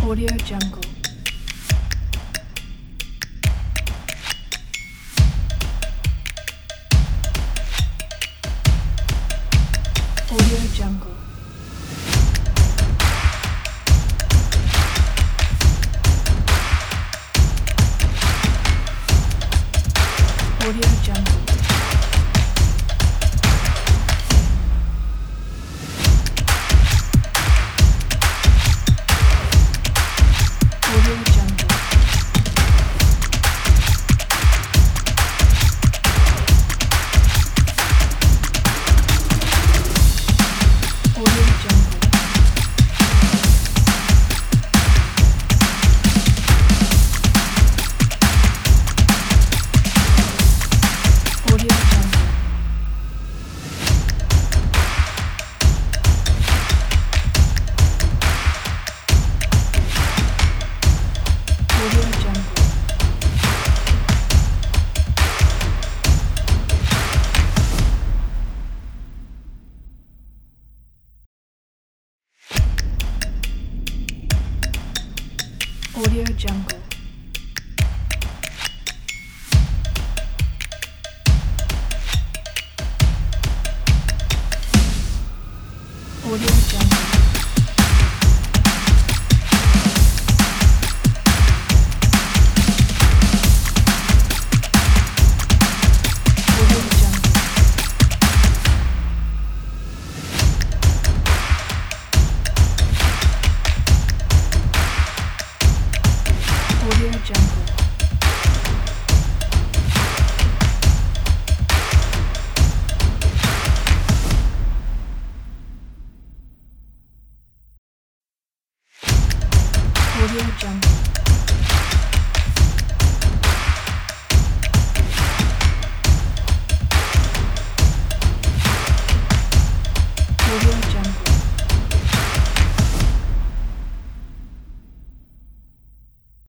Audio Jungle. Audio Jungle. Audio Jungle. Audio Jungle. Audio Jungle. Audio Jungle. Audio Jungle. Audio Jungle. Audio Jungle. Audio Jungle. Audio Jungle. Audio Jungle.